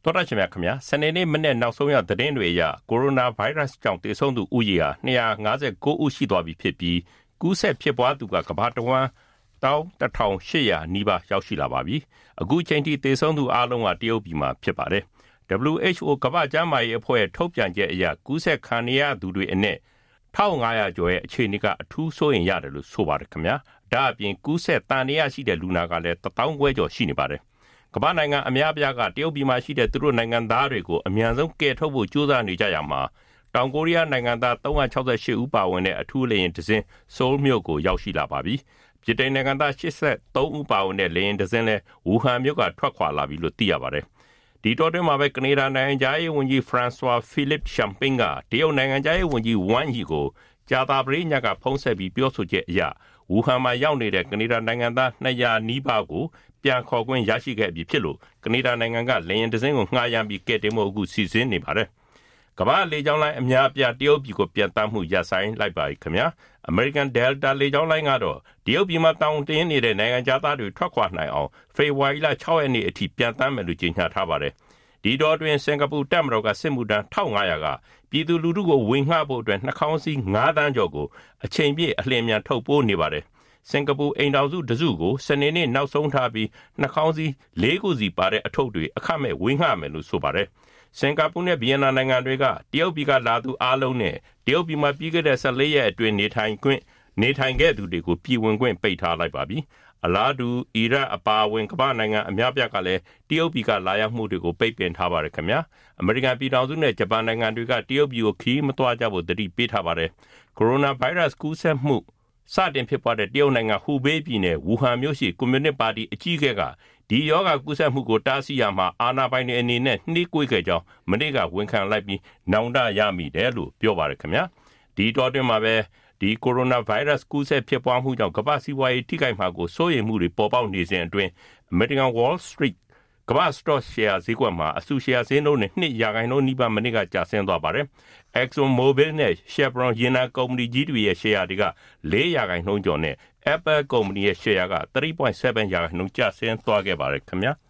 တော်ရချင်မြခင်ဗျာစနေနေ့မနေ့နောက်ဆုံးရသတင်းတွေအရကိုရိုနာဗိုင်းရပ်စ်ကြောင့်သေဆုံးသူဦးရေဟာ259ဦးရှိသွားပြီဖြစ်ပြီးကူးစက်ဖြစ်ပွားသူကကမ္ဘာတဝန်း11800နီးပါးရောက်ရှိလာပါပြီအခုချိန်ထိသေဆုံးသူအလုံးကတရုတ်ပြည်မှာဖြစ်ပါတယ် WHO ကမ္ဘာ့ကျန်းမာရေးအဖွဲ့ထုတ်ပြန်ချက်အရကူးစက်ခံရသူတွေအနက်1500ကျော်ရဲ့အခြေအနေကအထူးစိုးရိမ်ရတယ်လို့ဆိုပါတယ်ခင်ဗျာဒါအပြင်ကူးစက်တန်ရာရှိတဲ့လူနာကလည်း1000ခွဲကျော်ရှိနေပါတယ်ကမ္ဘာနိုင်ငံအများပြားကတရုတ်ပြည်မှာရှိတဲ့သူတို့နိုင်ငံသားတွေကိုအမြန်ဆုံးကယ်ထုတ်ဖို့ကြိုးစားနေကြရမှာတောင်ကိုရီးယားနိုင်ငံသား368ဦးပါဝင်တဲ့အထူးလေယာဉ်တစ်စင်းဆိုးလ်မြို့ကိုရောက်ရှိလာပါပြီ။ပြည်တိုင်နိုင်ငံသား83ဦးပါဝင်တဲ့လေယာဉ်တစ်စင်းလည်းဝူဟန်မြို့ကထွက်ခွာလာပြီလို့သိရပါတယ်။ဒီတော့တွင်မှာပဲကနေဒါနိုင်ငံသားရေးဝန်ကြီးဖရန်ဆွာဖီလစ်ရှမ်ပင်းကတရုတ်နိုင်ငံသားရေးဝန်ကြီးဝမ်ယီကိုကြာသပတေးညကဖုန်းဆက်ပြီးပြောဆိုချက်အရဝူဟန်မှာရောက်နေတဲ့ကနေဒါနိုင်ငံသား200နီးပါးကိုပြန်ခေါ်ခွင့်ရရှိခဲ့ပြီဖြစ်လို့ကနေဒါနိုင်ငံကလေယာဉ်တစ်စင်းကိုငှားရမ်းပြီးကယ်တင်ဖို့အခုစီစဉ်နေပါတယ်။ကမ္ဘာလေကြောင်းလိုင်းအများအပြားတရုတ်ပြည်ကိုပြန်တမ်းမှုရပ်ဆိုင်းလိုက်ပါပြီခင်ဗျာ။ American Delta လေကြောင်းလိုင်းကတော့တရုတ်ပြည်မှာတောင်းတင်းနေတဲ့နိုင်ငံသားတွေထွက်ခွာနိုင်အောင်ဖေဖော်ဝါရီလ6ရက်နေ့အထိပြန်တမ်းမယ်လို့ကြေညာထားပါတယ်။ဒီတော့တွင်စင်ကာပူတပ်မတော်ကစစ်မှုထမ်း1500ကပြည်သူလူထုကိုဝင်ငှဖို့အတွက်နှာခေါင်းစည်း9တန်းကျော်ကိုအချိန်ပြည့်အလျင်မြန်ထုတ်ပိုးနေပါတယ်။စင်ကာပူအိမ်တော်စုတစုကိုစနေနေ့နောက်ဆုံးထားပြီးနှာခေါင်းစည်း၄ခုစီပါတဲ့အထုပ်တွေအခမဲ့ဝေငှမယ်လို့ဆိုပါတယ်။စင်ကာပူနဲ့ဗီယက်နမ်နိုင်ငံတွေကတရုတ်ပြည်ကလာသူအားလုံးနဲ့တရုတ်ပြည်မှာပြီးခဲ့တဲ့14ရက်အတွင်းနေထိုင်ခဲ့သူတွေကိုပြည်ဝင်ခွင့်ပိတ်ထားလိုက်ပါပြီ။အလားတူအီရတ်အပါအဝင်ကမ္ဘာနိုင်ငံအများပြားကလည်းတရုတ်ပြည်ကလာရောက်မှုတွေကိုပိတ်ပင်ထားပါတယ်ခင်ဗျာ။အမေရိကန်ပြည်ထောင်စုနဲ့ဂျပန်နိုင်ငံတွေကတရုတ်ပြည်ကိုခရီးမသွားကြဖို့တတိပေးထားပါတယ်။ကိုရိုနာဗိုင်းရပ်စ်ကူးစက်မှုစတင်ဖြစ်ပွားတဲ့တရုတ်နိုင်ငံဟူဘေးပြည်နယ်ဝူဟန်မြို့ရှိကွန်မြူနစ်ပါတီအကြီးအကဲကဒီရောဂါကူးစက်မှုကိုတားဆီးရမှာအာဏာပိုင်တွေအနေနဲ့နှိကွေးခဲ့ကြောင်းမနေ့ကဝန်ခံလိုက်ပြီးနောင်တရမိတယ်လို့ပြောပါတယ်ခင်ဗျာဒီတော့တွင်မှာပဲဒီကိုရိုနာဗိုင်းရပ်စ်ကူးစက်ဖြစ်ပွားမှုကြောင့်ကမ္ဘာစီးပွားရေးထိခိုက်မှာကိုစိုးရိမ်မှုတွေပေါ်ပေါက်နေစဉ်အတွင်း American Wall Street ကမ္ဘာစတော့ရှယ်ယာဈေးကွက်မှာအစုရှယ်ယာဈေးနှုန်းနဲ့2%နီးပါးမနေ့ကကျဆင်းသွားပါတယ်။ Exxon Mobil နဲ့ Chevron ရေနံကုမ္ပဏီကြီးတွေရဲ့ရှယ်ယာတွေက4%ကျော်နဲ့ Apple ကုမ္ပဏီရဲ့ရှယ်ယာက3.7%ကျဆင်းသွားခဲ့ပါတယ်ခင်ဗျာ။